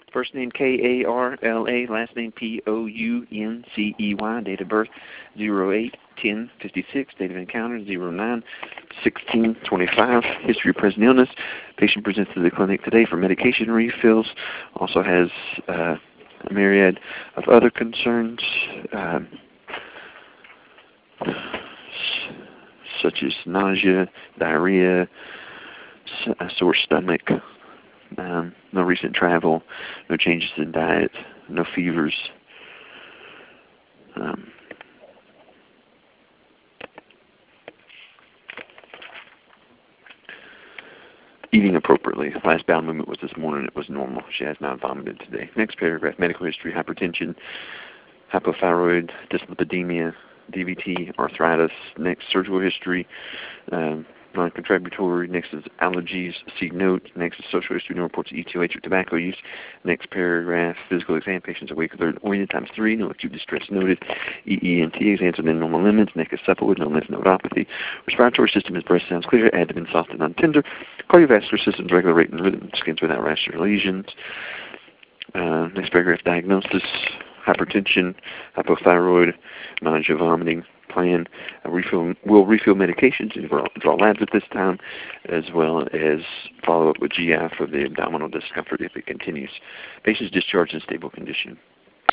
First name Karla, last name Pouncey, date of birth 08/10/56, date of encounter 09/16/25. History of present illness. Patient presents to the clinic today for medication refills. Also has a myriad of other concerns, such as nausea, diarrhea, a sore stomach. No recent travel, no changes in diet, no fevers. Eating appropriately. Last bowel movement was this morning. It was normal. She has not vomited today. Next paragraph, medical history, hypertension, hypothyroid, dyslipidemia, DVT, arthritis. Next, surgical history, non-contributory. Next is allergies, see note. Next is social history, no reports of ETOH or tobacco use. Next paragraph, physical exam, patients awake with third oriented times 3, no acute distress noted. EENT, exams within normal limits. Neck is cephalid, no lymph nodopathy. Respiratory system is breast sounds clear, abdomen soft and non-tender. Cardiovascular system is regular rate and rhythm, skins without rash or lesions. Next paragraph, diagnosis, hypertension, hypothyroid, nausea, vomiting. Plan will refill medications and draw labs at this time, as well as follow up with GI for the abdominal discomfort if it continues. Patient's discharged in stable condition.